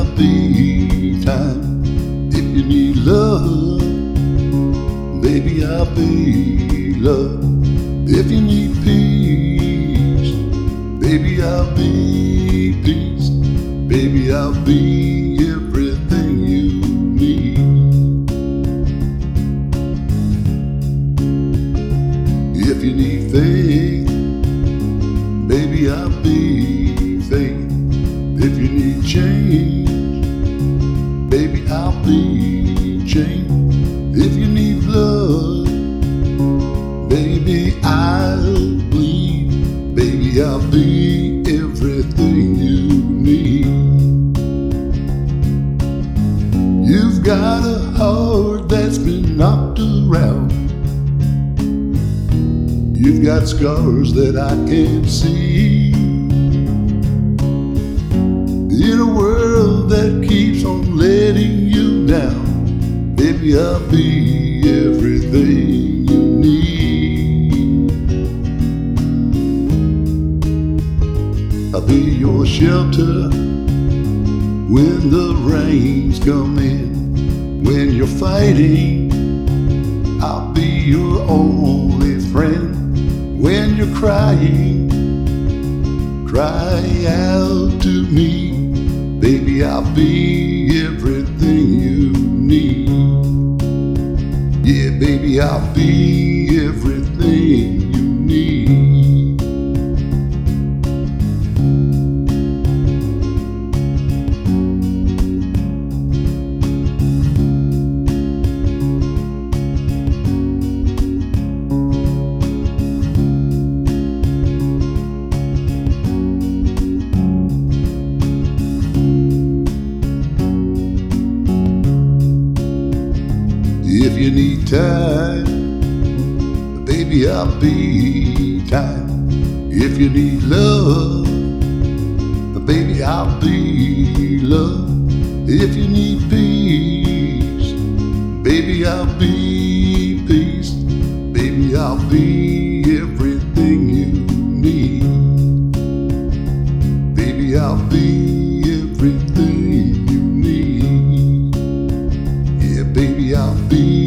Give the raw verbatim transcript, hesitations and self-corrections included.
I'll be time. If you need love, baby, I'll be love. If you need peace, baby, I'll be peace. Baby, I'll be everything you need. If you need faith, baby, I'll be faith. If you need change, baby, I'll be change. If you need blood, baby, I'll bleed. Baby, I'll be everything you need. You've got a heart that's been knocked around. You've got scars that I can't see. In a world that keeps on letting you down, baby, I'll be everything you need. I'll be your shelter when the rains come in. When you're fighting, I'll be your only friend. When you're crying, cry out to me. Baby, I'll be everything you need. Yeah, baby, I'll be everything you need. If you need time, baby, I'll be time. If you need love, baby, I'll be love. If you need peace, baby, I'll be peace. Baby, I'll be everything you need. Baby, I'll be everything you need. Yeah, baby, I'll be